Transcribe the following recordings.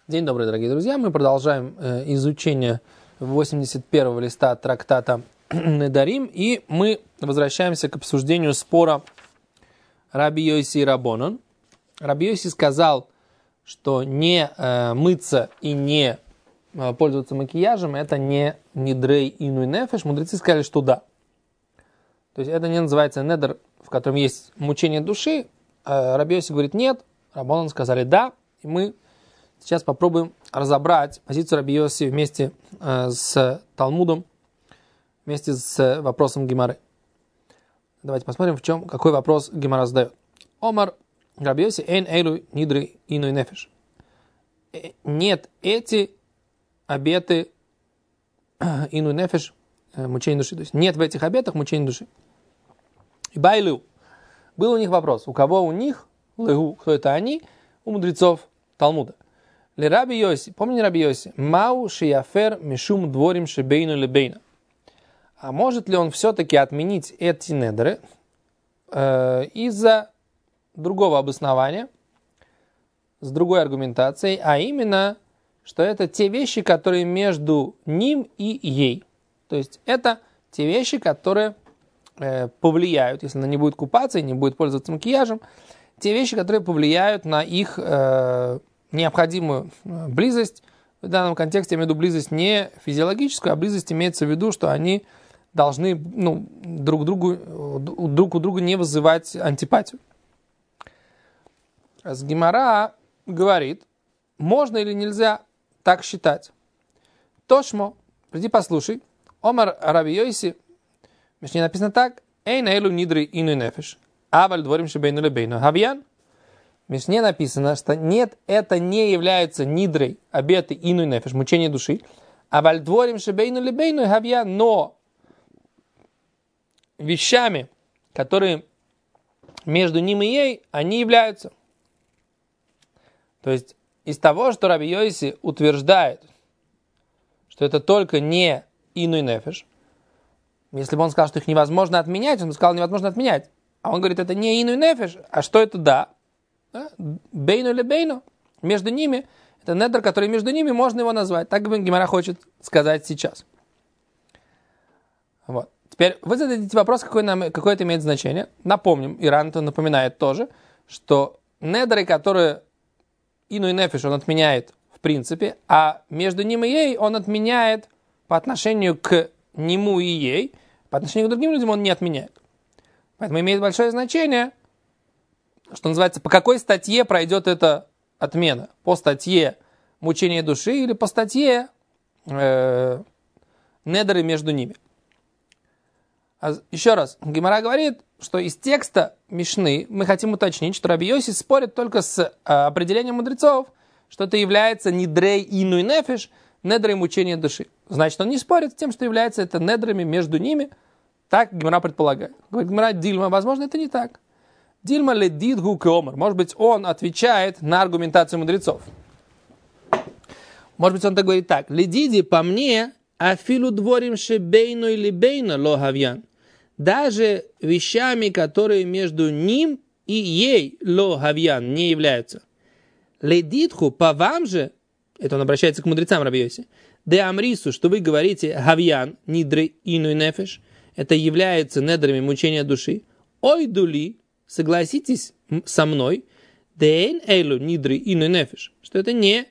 День добрый, дорогие друзья. Мы продолжаем изучение 81-го листа трактата Недарим, и мы возвращаемся к обсуждению спора Раби Йоси и Рабонан. Раби Йоси сказал, что не мыться и не пользоваться макияжем – это не нидрей инуй нефеш. Мудрецы сказали, что да. То есть это не называется недер, в котором есть мучение души. Раби Йоси говорит нет, Рабонан сказали да, и мы сейчас попробуем разобрать позицию Раби Йоси вместе с Талмудом, вместе с вопросом Гемары. Давайте посмотрим, какой вопрос Гемара задает. Омар Раби Йоси эйн эйлу нидрей инуй нефеш. Нет эти обеты инуй нефеш, мучение души. То есть нет в этих обетах мучения души. И байлю. Был у них вопрос. У кого у них? Легу. Кто это они? У мудрецов Талмуда. Ли Раби Йоси. Помните Раби Йоси? Мау шияфер мишум дворим шебейну лебейна. А может ли он все-таки отменить эти недеры из-за другого обоснования, с другой аргументацией, а именно, что это те вещи, которые между ним и ей. То есть это те вещи, которые повлияют, если она не будет купаться и не будет пользоваться макияжем, те вещи, которые повлияют на их необходимую близость. В данном контексте я имею в виду близость не физиологическую, а близость имеется в виду, что они должны друг у друга не вызывать антипатию. Гемара говорит, можно или нельзя так считать. Тошмо, приди послушай, Омар Раби Йоси, не написано так, эй наэлу нидри инуй нефеш, аваль дворим шебейну лебейну хавьян. В Мишне написано, что нет, это не является нидрой обеты инуй нефеш, мучение души, аваль дворим шебейну лебейну хавьян, но вещами, которые между ним и ей, они являются. То есть из того, что Раби Йоси утверждает, что это только не инуй нефеш, если бы он сказал, что их невозможно отменять, он бы сказал, невозможно отменять. А он говорит, это не инуй нефеш, а что это да? Бейну или бейну? Между ними, это недер, который между ними, можно его назвать. Так Гемара хочет сказать сейчас. Вот. Теперь вы зададите вопрос, какое это имеет значение. Напомним, Иран это напоминает тоже, что недеры, которые инуй нефеш, он отменяет в принципе, а между ним и ей он отменяет по отношению к нему и ей, по отношению к другим людям он не отменяет. Поэтому имеет большое значение, что называется, по какой статье пройдет эта отмена. По статье мучения души или по статье недеры между ними. Еще раз, Гемара говорит, что из текста Мишны мы хотим уточнить, что Раби Йоси спорит только с определением мудрецов, что это является нидрей инуй нефеш, недрой мучения души. Значит, он не спорит с тем, что является это недрами между ними. Так Гемара предполагает. Говорит Гемара, Дильма, возможно, это не так. Дильма ледит гу кеомер. Может быть, он отвечает на аргументацию мудрецов. Может быть, он так говорит так. Ледиди, по мне, афилу дворим шебейну или бейна лохавьян. Даже вещами, которые между ним и ей лохавьян не являются. Ледитху, по вам же, это он обращается к мудрецам Раби Йоси, де амрису, что вы говорите хавьян, нидры инуй нефеш, это является недрами мучения души. Ой дули, согласитесь со мной, дейн эйлу нидры инуй нефеш, что это нет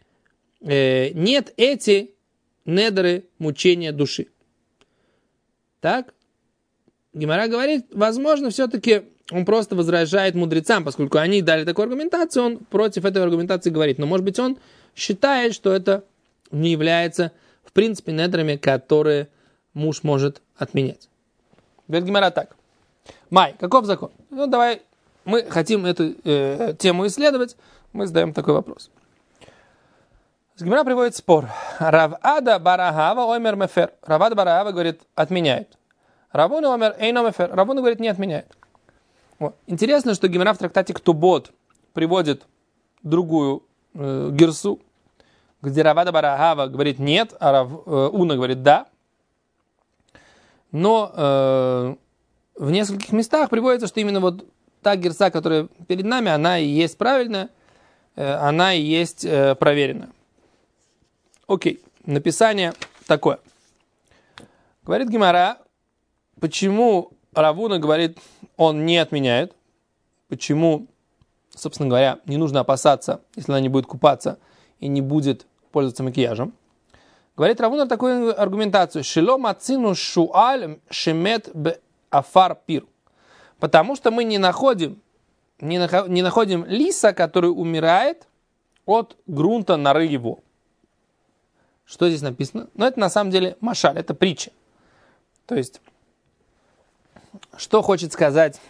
эти недры мучения души. Так? Гемара говорит, возможно, все-таки он просто возражает мудрецам, поскольку они дали такую аргументацию, он против этой аргументации говорит. Но, может быть, он считает, что это не является, в принципе, недрами, которые муж может отменять. Говорит Гемара так. Май, каков закон? Ну, давай, мы хотим эту тему исследовать, мы задаем такой вопрос. Гемара приводит спор. Равада барагава омер мефер. Равада барагава говорит, отменяет. Равуна омер эйно мефер. Равуна говорит, не отменяет. Вот. Интересно, что Гемара в трактате Ктубот приводит другую герсу, где Равада барагава говорит нет, а Равуна говорит да. Но в нескольких местах приводится, что именно вот та герса, которая перед нами, она и есть правильная, она и есть проверенная. Окей, написание такое. Говорит Гемара, почему Равуна говорит, он не отменяет, почему, собственно говоря, не нужно опасаться, если она не будет купаться и не будет пользоваться макияжем. Говорит Равуна такую аргументацию. Шило мацину шуаль шемет б афар пир. Потому что мы не находим лиса, который умирает от грунта норы его. Что здесь написано? Ну, это на самом деле машаль, это притча. То есть, что хочет сказать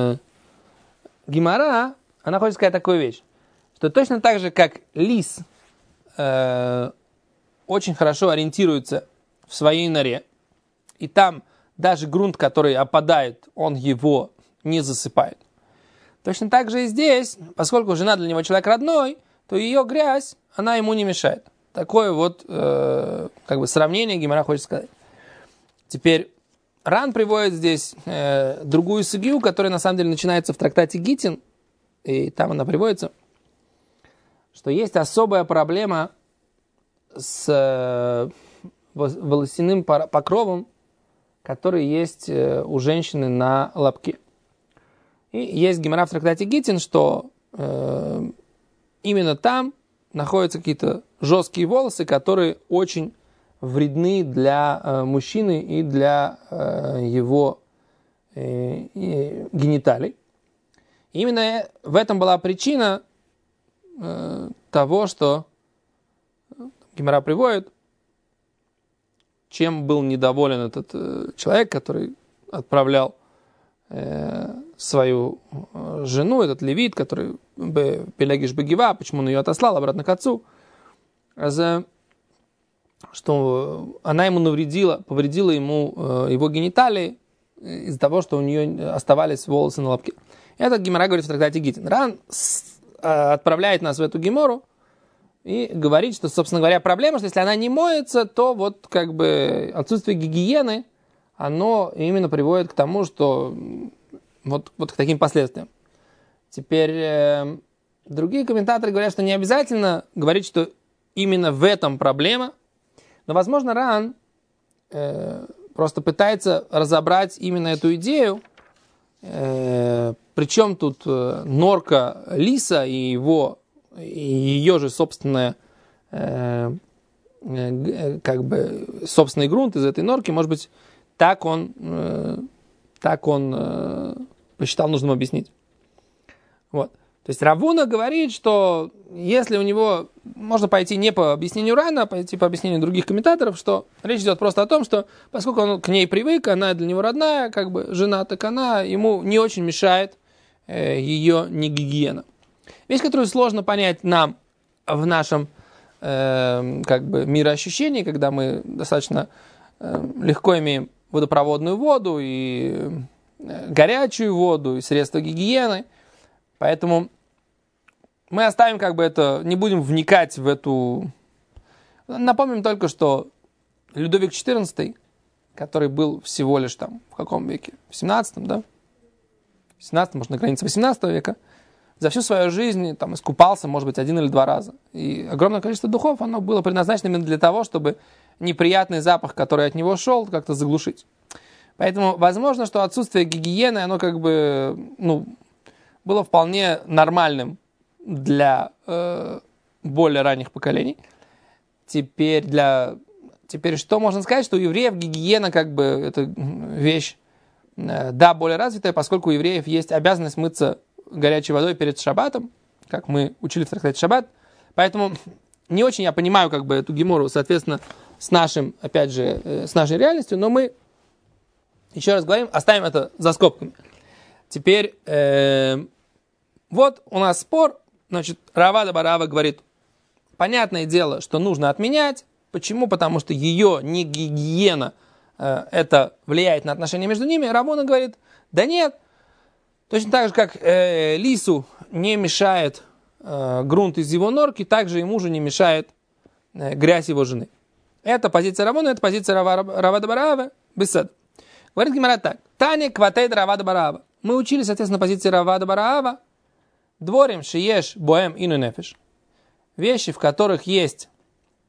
Гемара? Она хочет сказать такую вещь, что точно так же, как лис очень хорошо ориентируется в своей норе, и там даже грунт, который опадает, он его не засыпает. Точно так же и здесь, поскольку жена для него человек родной, то ее грязь, она ему не мешает. Такое вот сравнение Гемара хочет сказать. Теперь Ран приводит здесь другую сугию, которая на самом деле начинается в трактате Гитин, и там она приводится, что есть особая проблема с волосяным покровом, который есть у женщины на лобке. И есть Гемара в трактате Гитин, что именно там находятся какие-то жесткие волосы, которые очень вредны для мужчины и для его гениталий. И именно в этом была причина того, что Гемара приводит, чем был недоволен этот человек, который отправлял свою жену, этот левит, который Пелегиш Бегива, почему он ее отослал обратно к отцу, что она ему повредила ему его гениталии из-за того, что у нее оставались волосы на лобке. Этот Гемара говорит в трактате Гитин. Ран отправляет нас в эту Гемору и говорит, что, собственно говоря, проблема, что если она не моется, то вот как бы отсутствие гигиены, оно именно приводит к тому, что вот к таким последствиям. Теперь другие комментаторы говорят, что не обязательно говорить, что именно в этом проблема, но, возможно, Ран просто пытается разобрать именно эту идею, причем тут норка лиса и ее же собственная собственный грунт из этой норки, может быть, так он посчитал нужным объяснить. Вот. То есть Равуна говорит, что если у него можно пойти не по объяснению Рана, а пойти по объяснению других комментаторов, что речь идет просто о том, что поскольку он к ней привык, она для него родная, как бы жена, так она ему не очень мешает ее негигиена. Вещь, которую сложно понять нам в нашем мироощущении, когда мы достаточно легко имеем водопроводную воду и горячую воду и средства гигиены. Поэтому мы оставим это, не будем вникать в эту... Напомним только, что Людовик XIV, который был всего лишь в каком веке? В 17-м, да? В 17-м, может, на границе 18 века. За всю свою жизнь искупался, может быть, 1 или 2 раза. И огромное количество духов, оно было предназначено именно для того, чтобы неприятный запах, который от него шел, как-то заглушить. Поэтому возможно, что отсутствие гигиены, оно было вполне нормальным для более ранних поколений. Теперь что можно сказать, что у евреев гигиена это вещь, более развитая, поскольку у евреев есть обязанность мыться горячей водой перед шаббатом, как мы учили в трактате Шаббат. Поэтому не очень я понимаю эту гемору, соответственно, с нашей реальностью, но мы, еще раз говорим, оставим это за скобками. Теперь, вот у нас спор, Равада Барава говорит, понятное дело, что нужно отменять. Почему? Потому что ее негигиена, это влияет на отношения между ними. Равуна говорит, да нет, точно так же, как лису не мешает грунт из его норки, также и мужу не мешает грязь его жены. Это позиция Равуна, это позиция Равада Барава, бесед. Говорит Гемара так, Таня кватейд Равада Барава. Мы учили, соответственно, позиции Равада Барава, дворим шиеш боэм ину нефеш. Вещи, в которых есть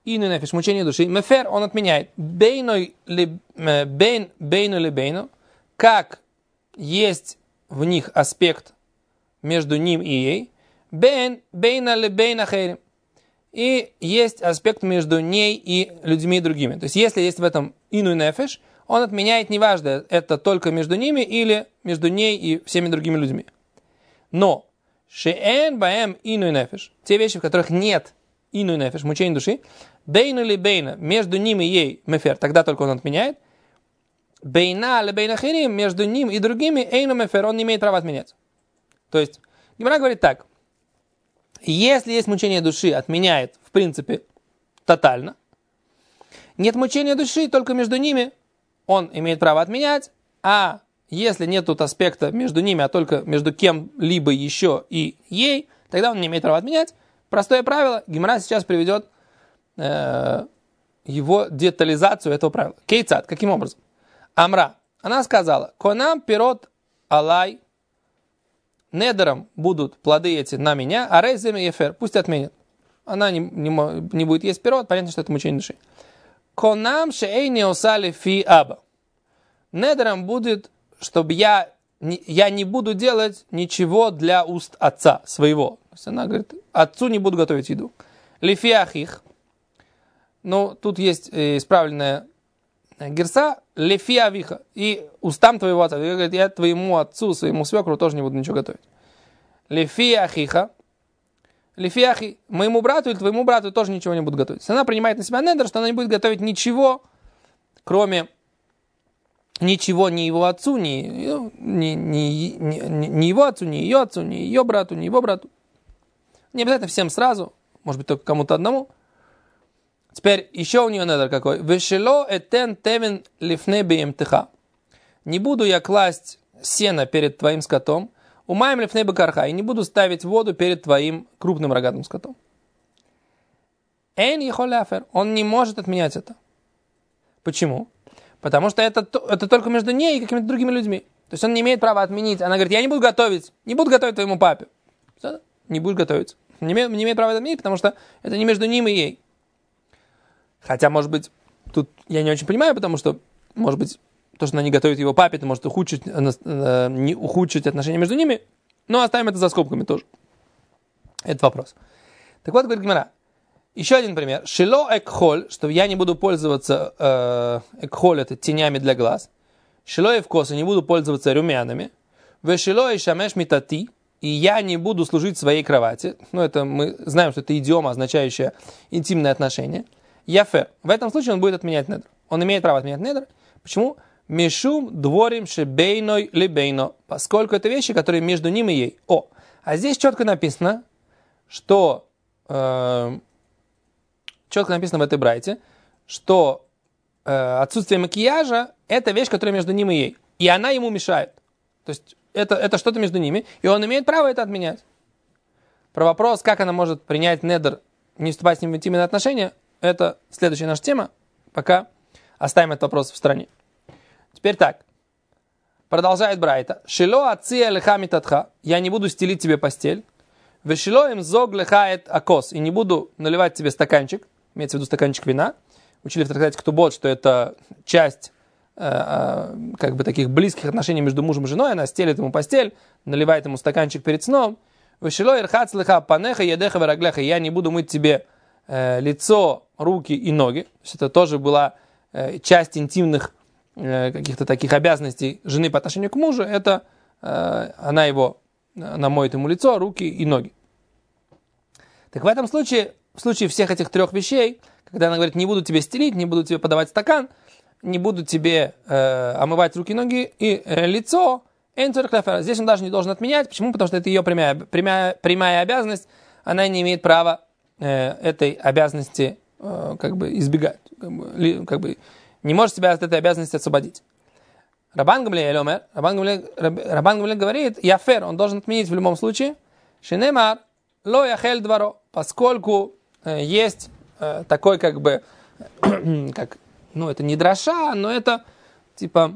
ину нефеш, мучение души, мефер, он отменяет, бейну ли бейну, как есть в них аспект между ним и ей, бейна ли бейна хейрим, и есть аспект между ней и людьми другими. То есть, если есть в этом ину нефеш, он отменяет, неважно, это только между ними или между ней и всеми другими людьми. Но шеэн баэм ину нефеш, те вещи, в которых нет ину нефеш, мучение души, бейну ли бейна, между ним и ей мефер, тогда только он отменяет. Бейна ли бейна хирим, между ним и другими эйну мефер, он не имеет права отменять. То есть, Гемара говорит так, если есть мучение души, отменяет, в принципе, тотально. Нет мучения души, только между ними он имеет право отменять, а если нет тут аспекта между ними, а только между кем-либо еще и ей, тогда он не имеет права отменять. Простое правило, Гемара сейчас приведет его детализацию этого правила. Кейцат, каким образом? Амра, она сказала, конам пирот алай, недером будут плоды эти на меня, а рейзем и ефер, пусть отменят. Она не будет есть пирот, понятно, что это мучение души. Конам шеэйни осали фи аба. Недером будет, чтобы я не буду делать ничего для уст отца своего. То есть она говорит, отцу не буду готовить еду. Лифи ахих. Ну, тут есть исправленная герса. Лифи авиха. И устам твоего отца. Я говорю, я твоему отцу, своему свекру тоже не буду ничего готовить. Лифи ахиха. Лифи ахи. Моему брату или твоему брату тоже ничего не буду готовить. Она принимает на себя недер, что она не будет готовить ничего, кроме ничего ни его отцу, ни его отцу, ни ее отцу, ни ее брату, ни его брату. Не обязательно всем сразу, может быть, только кому-то одному. Теперь еще у нее недер какой. Вешело этен тевен лифне беемтеха. Не буду я класть сено перед твоим скотом, умаем лифне бекарха, и не буду ставить воду перед твоим крупным рогатым скотом. Эн ехоляфер, он не может отменять это. Почему? Потому что это только между ней и какими-то другими людьми. То есть он не имеет права отменить. Она говорит, я не буду готовить твоему папе. Не будешь готовить. Не имеет права отменить, потому что это не между ним и ей. Хотя, может быть, тут я не очень понимаю, потому что, может быть, то, что она не готовит его папе, это может ухудшить отношения между ними. Но оставим это за скобками тоже. Это вопрос. Так вот, говорит Гемара. Еще один пример. Шило экхоль, что я не буду пользоваться экхоль, это тенями для глаз. Шило эвкос, не буду пользоваться румянами. Вешило и шамеш митати, и я не буду служить своей кровати. Ну, это мы знаем, что это идиома, означающая интимные отношения. Яфер. В этом случае он будет отменять недр. Он имеет право отменять недр. Почему? Мишум дворим шебейной лебейно. Поскольку это вещи, которые между ним и ей. А здесь четко написано, что... четко написано в этой брайте, что отсутствие макияжа – это вещь, которая между ним и ей. И она ему мешает. То есть это что-то между ними, и он имеет право это отменять. Про вопрос, как она может принять недр, не вступать с ним в интимные отношения, это следующая наша тема. Пока оставим этот вопрос в стороне. Теперь так. Продолжает брайта. «Шило ация леха митатха». Я не буду стелить тебе постель. «Вешило им зог лехает акос». И не буду наливать тебе стаканчик. Имеется в виду стаканчик вина. Учили в трактате Ктубот, что это часть как бы таких близких отношений между мужем и женой. Она стелит ему постель, наливает ему стаканчик перед сном. «Вешило ирхац леха панеха едеха вераглеха». Я не буду мыть тебе лицо, руки и ноги. То есть это тоже была часть интимных каких-то таких обязанностей жены по отношению к мужу. Это она моет ему лицо, руки и ноги. Так в этом случае, в случае всех этих трех вещей, когда она говорит, не буду тебе стелить, не буду тебе подавать стакан, не буду тебе омывать руки, ноги и лицо, здесь он даже не должен отменять. Почему? Потому что это ее прямая обязанность. Она не имеет права этой обязанности как бы избегать. Как бы не может себя от этой обязанности освободить. Рабан Гамлиэль говорит, яфер, он должен отменить в любом случае, шинемар, ло яхель дворо, поскольку есть такой как бы, как, это не дроша, но это типа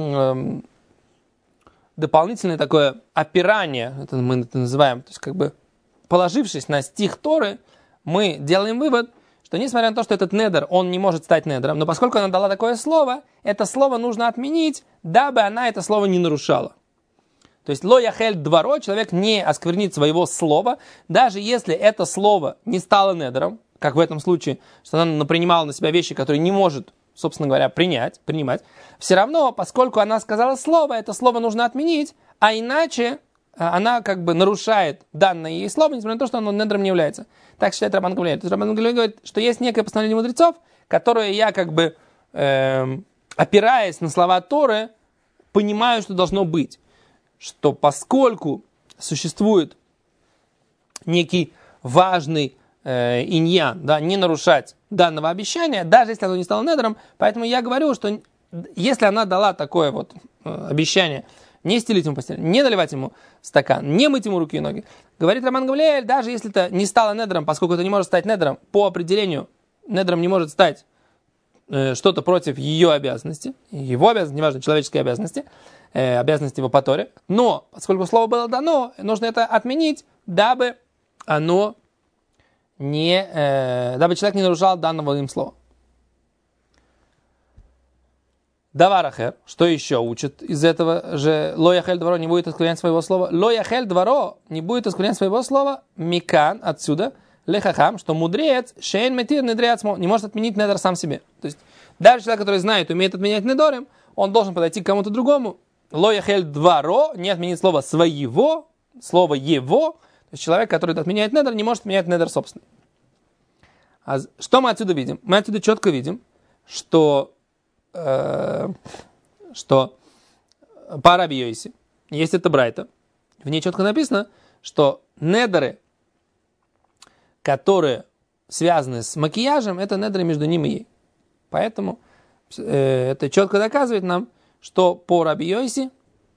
дополнительное такое опирание, это мы это называем, то есть как бы положившись на стих Торы, мы делаем вывод, что что несмотря на то, что этот недер, он не может стать недером, но поскольку она дала такое слово, это слово нужно отменить, дабы она это слово не нарушала. То есть ло яхель дворо, человек не осквернит своего слова, даже если это слово не стало недером, как в этом случае, что она принимала на себя вещи, которые не может, собственно говоря, принимать, все равно, поскольку она сказала слово, это слово нужно отменить, а иначе она как бы нарушает данное ей слово, несмотря на то, что оно недером не является. Так считает Раббан Гамлиэль. То есть Раббан Гамлиэль говорит, что есть некое постановление мудрецов, которое я как бы, опираясь на слова Торы, понимаю, что должно быть. Что поскольку существует некий важный иньян, да, не нарушать данного обещания, даже если оно не стало недером, поэтому я говорю, что если она дала такое вот обещание, не стелить ему постель, не наливать ему стакан, не мыть ему руки и ноги, говорит Раббан Гамлиэль, даже если это не стало недером, поскольку это не может стать недером, по определению недером не может стать что-то против ее обязанности, его обязанности, неважно, человеческой обязанности, обязанности его по Торе, но поскольку слово было дано, нужно это отменить, дабы оно дабы человек не нарушал данного им слова. Даварахер, что еще учит из этого же ло яхель дворо не будет осквернять своего слова. Ло яхель дворо не будет осквернять своего слова. Микан отсюда лехахам, что мудрец шейн метир недреацмо не может отменить недер сам себе. То есть даже человек, который знает, умеет отменять недорим, он должен подойти к кому-то другому. Ло яхель дворо не отменит слово своего, слово его. То есть человек, который отменяет недер, не может отменять недер собственный. А что мы отсюда видим? Мы отсюда четко видим, что по Раби Йоси есть это брайта. В ней четко написано, что недеры, которые связаны с макияжем, это недеры между ним и ей. Поэтому это четко доказывает нам, что по Раби Йоси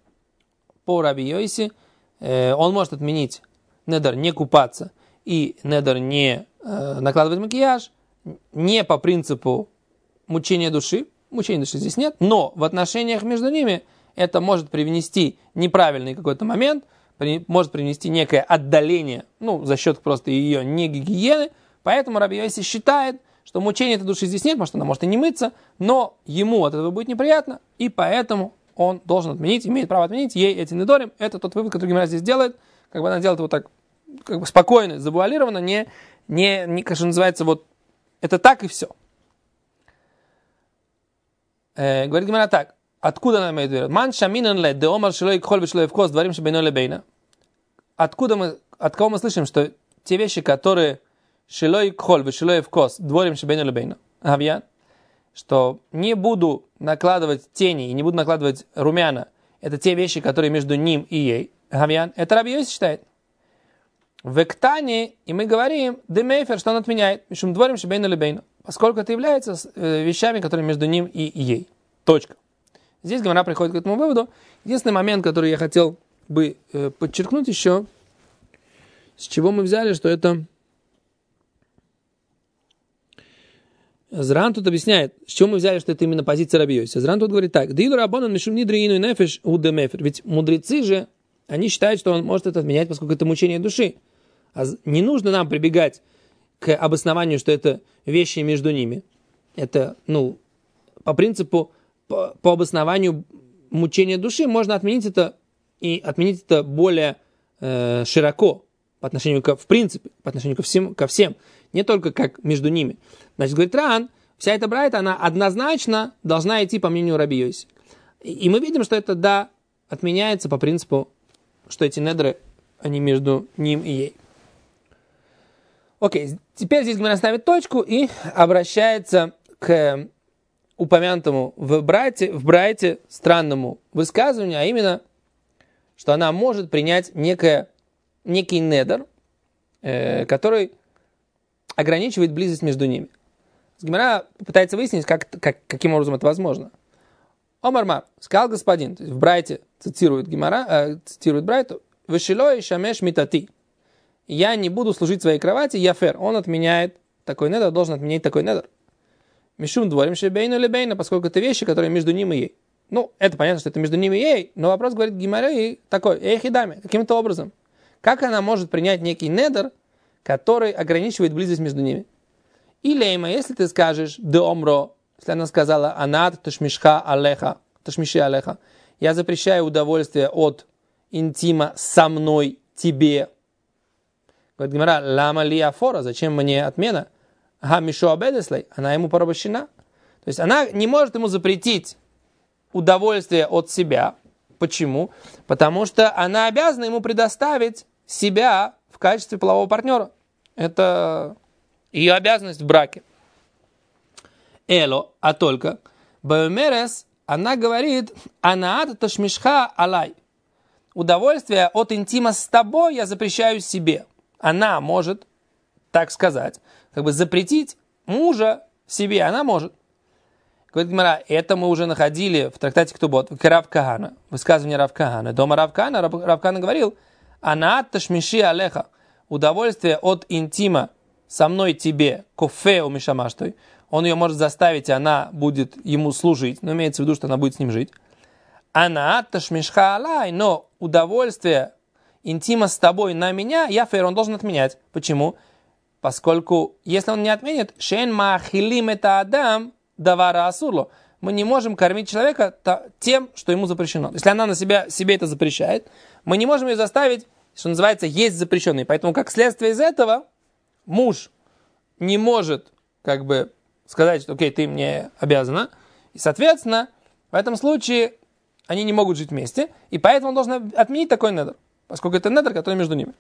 он может отменить недер не купаться и недер не накладывать макияж, не по принципу мучения души. Мучения души здесь нет, но в отношениях между ними это может привнести неправильный какой-то момент, может привнести некое отдаление, за счет просто ее негигиены. Поэтому Раби Йоси считает, что мучения этой души здесь нет, потому что она может и не мыться, но ему от этого будет неприятно, и поэтому он должен отменить, имеет право отменить ей эти недорим. Это тот вывод, который Гемара здесь делает, как бы она делает его так, как бы спокойно, завуалированно, не как же называется, вот это так и все. Говорит Гемара так. Откуда она имеет в виду? Ман шаминан ле де омар шелой кхоль вешлой вкос дворим шебейно лебейна. От кого мы слышим, что те вещи, которые шелой кхоль вешлой вкос дворим шебейно лебейна, авьян, что не буду накладывать тени и не буду накладывать румяна, это те вещи, которые между ним и ей, авьян, это Раби Йоси считает. В Эктане, и мы говорим, демейфер, что он отменяет, мишум дворим шебейно лебейна, поскольку это является вещами, которые между ним и ей. Точка. Здесь Гемара приходит к этому выводу. Единственный момент, который я хотел бы подчеркнуть еще, с чего мы взяли, что это... Зран тут объясняет, с чего мы взяли, что это именно позиция Раби Йоси. Зран тут говорит так. Ведь мудрецы же, они считают, что он может это отменять, поскольку это мучение души. А не нужно нам прибегать к обоснованию, что это вещи между ними. Это, по принципу, по обоснованию мучения души можно отменить это и отменить это более широко по отношению в принципе, по отношению ко всем, не только как между ними. Значит, говорит Ран, вся эта брайта, она однозначно должна идти по мнению Раби Йоси. И мы видим, что это, отменяется по принципу, что эти недры, они между ним и ей. Окей, теперь здесь Гемара ставит точку и обращается к упомянутому в брайте странному высказыванию, а именно, что она может принять некий недер, который ограничивает близость между ними. Гемара пытается выяснить, каким образом это возможно. Омармар, сказал господин, то есть в брайте цитирует брайту, «Вешилой шамеш митати». Я не буду служить своей кровати, яфер. Он отменяет такой недер, должен отменять такой недер. Мишум дворим шебейну лебейна, поскольку это вещи, которые между ним и ей. Это понятно, что это между ним и ей, но вопрос, говорит Гемара, такой, хидами, каким-то образом. Как она может принять некий недер, который ограничивает близость между ними? И лейма, если ты скажешь де омро, если она сказала анат ташмишха алеха, ташмиши алеха, я запрещаю удовольствие от интима со мной тебе. Говорит Гемара, лама ли афора, зачем мне отмена? Ага, мишу обедеслей, она ему порабощена. То есть она не может ему запретить удовольствие от себя. Почему? Потому что она обязана ему предоставить себя в качестве полового партнера. Это ее обязанность в браке. Эло, а только Баумерес, она говорит, анаат ташмишха алай. Удовольствие от интима с тобой я запрещаю себе. Она может, так сказать, как бы запретить мужа себе, она может. Говорит Гемара, это мы уже находили в трактате Ктубот, в Рав Кахана, высказывание Рав Кахана. Дома Рав Кахана, Рав Кахана говорил, анаат ташмиши алеха. Удовольствие от интима со мной тебе, кофе у мишамаштой, он ее может заставить, и она будет ему служить, но имеется в виду, что она будет с ним жить. Анаат ташмишха алай, но удовольствие интима с тобой на меня, яфер, он должен отменять. Почему? Поскольку, если он не отменит, шен маахилим это адам, давара асурло, мы не можем кормить человека тем, что ему запрещено. Если она на себе это запрещает, мы не можем ее заставить, что называется, есть запрещенный. Поэтому, как следствие из этого, муж не может, как бы, сказать, что, окей, ты мне обязана. И, соответственно, в этом случае они не могут жить вместе. И поэтому он должен отменить такой недр. Поскольку это недр, который между ними.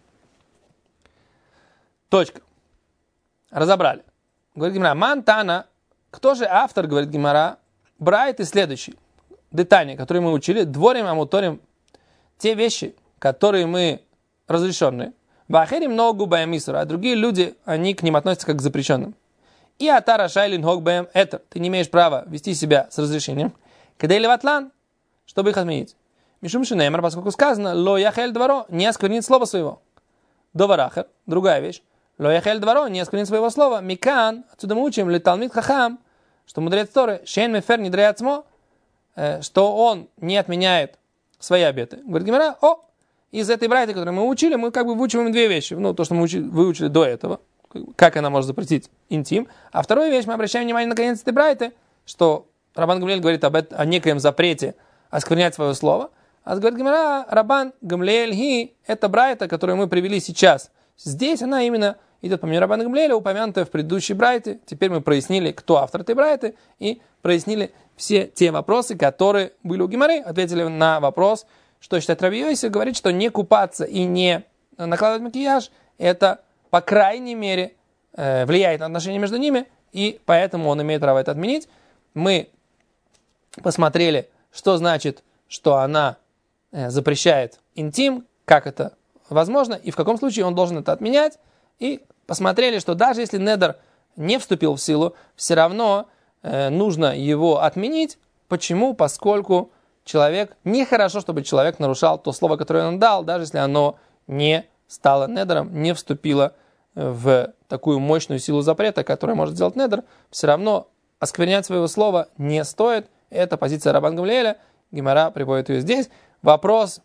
Точка. Разобрали. Говорит Гемара, мантана. Кто же автор, говорит Гемара, брайт и следующий. Детали, которые мы учили. Дворим, амуторим. Те вещи, которые мы разрешенные. Бахерим ногу баямисура. А другие люди, они к ним относятся как к запрещенным. И атара шайлин хогбэм это. Ты не имеешь права вести себя с разрешением. Кадей леватлан, чтобы их отменить. Мишум шинеймар, поскольку сказано, ло яхель дворо, не осквернит слово своего. Доварахер, другая вещь. Ло яхель дворо, не осквернит своего слова. Микан, отсюда мы учим, леталмит хахам, что мудрец Торы, шейн мефер не дряцмо, что он не отменяет свои обеты. Говорит Гемара, из этой брайты, которую мы учили, мы как бы выучиваем две вещи. Ну, то, что мы выучили до этого, как она может запретить интим. А вторую вещь мы обращаем внимание на конец этой брайты, что Рабан Гамлиэль говорит о некоем запрете осквернять свое слово. А говорит Гемара, Рабан Гамлиэль хи, это брайта, которую мы привели сейчас. Здесь она именно идет по мнению Рабана Гамлиэля, упомянутая в предыдущей брайте. Теперь мы прояснили, кто автор этой брайты, и прояснили все те вопросы, которые были у Гемары, ответили на вопрос, что считает Раби Йоси, говорит, что не купаться и не накладывать макияж, это, по крайней мере, влияет на отношения между ними, и поэтому он имеет право это отменить. Мы посмотрели, что значит, что она запрещает интим, как это возможно, и в каком случае он должен это отменять, и посмотрели, что даже если недр не вступил в силу, все равно нужно его отменить. Почему? Поскольку нехорошо, чтобы человек нарушал то слово, которое он дал, даже если оно не стало недром, не вступило в такую мощную силу запрета, которая может сделать недр, все равно осквернять своего слова не стоит. Это позиция Рабан Гамлиэля. Гемара приводит ее здесь. Вопрос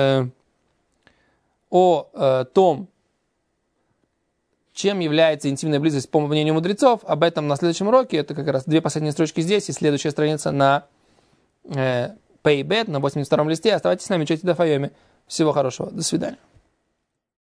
о том, чем является интимная близость по мнению мудрецов, об этом на следующем уроке. Это как раз две последние строчки здесь и следующая страница на Пейбет, на 82-м листе. Оставайтесь с нами, учите Дафайоми. Всего хорошего. До свидания.